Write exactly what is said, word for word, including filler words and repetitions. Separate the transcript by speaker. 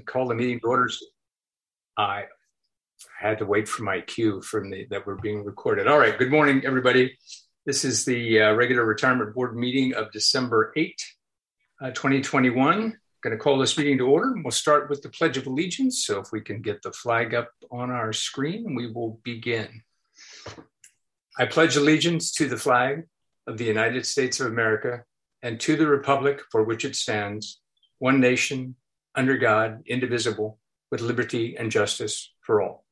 Speaker 1: call the meeting to orders. I had to wait for my cue from the that we're being recorded. All right. Good morning, everybody. This is the uh, regular retirement board meeting of December eighth, uh, twenty twenty-one. Going to call this meeting to order. We'll start with the Pledge of Allegiance. So if we can get the flag up on our screen, we will begin. I pledge allegiance to the flag of the United States of America and to the republic for which it stands, one nation, under God, indivisible, with liberty and justice for all.